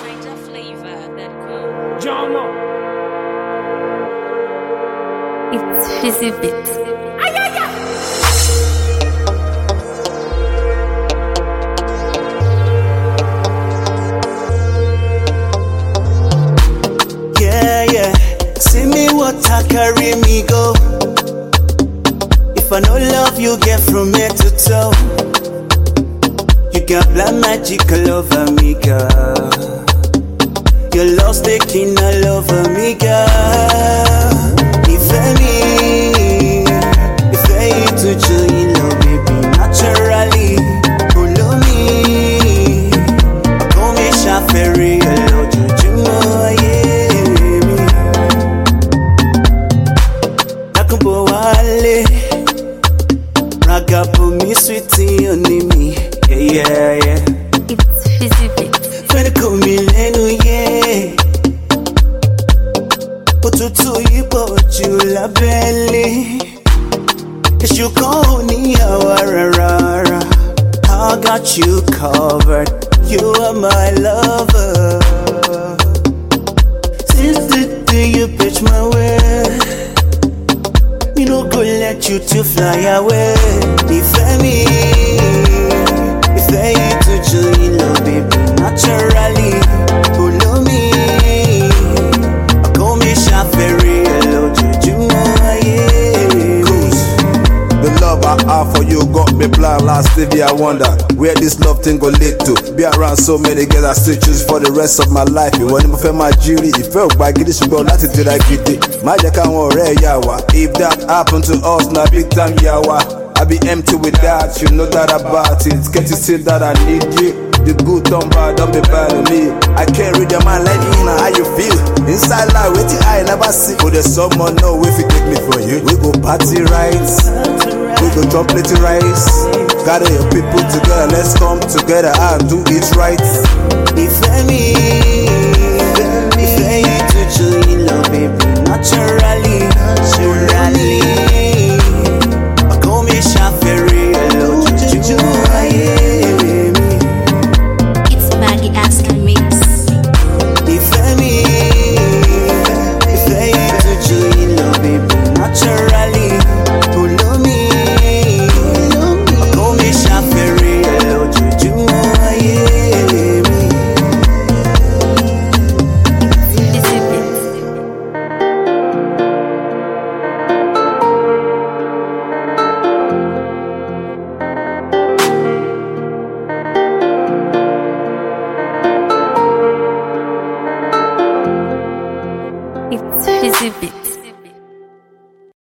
NigerFlavor.com. Jono. It's Fizzy Beat. Yeah. See me water carry me go. If I no love you, get from head to toe. You got black magic all over me, girl. Your love's taking all over me, girl. If I to you love, baby, naturally. Follow me. Come me shaferi, hello, jujumo, yeah. Nakumbo wale. Ragapo me sweetie on me. Yeah. It's Fizzy Beat. Friend call me Lenu, yeah. Otutu ibo jula belly. Cause you call me rara. I got you covered. You are my lover. Since the day you pitch my way, me no go let you to fly away. If I to you love, baby, naturally. Follow me. Call me Shaferi, hello, Jujumo, yeah. The love I have for you got me blind last Stevie. I wonder where this love thing go lead to. Be around so many girls I still choose for the rest of my life. You want to my jury, you felt by getting some girl, nothing did I get it. My jack and yawa. If that happened to us, now big time yawa. I be empty with that, you know that about it. Can't you see that I need you? The good don't bad, don't be bad on me. I can't read your mind, let me know how you feel. Inside life, waiting I never see. But there's someone know if you take me for you. We go party rights, we go chop plenty rice. Gather your people together, let's come together and do it right. If I to you love, baby, naturally. Call me Shaferi, hello, Jujumo, yeah. It's Maggie asking mix. If I to you love, baby, naturally. Follow me. Call me Shaferi, hello, Jujumo, yeah. Fizzy Beat. It's Fizzy Beat.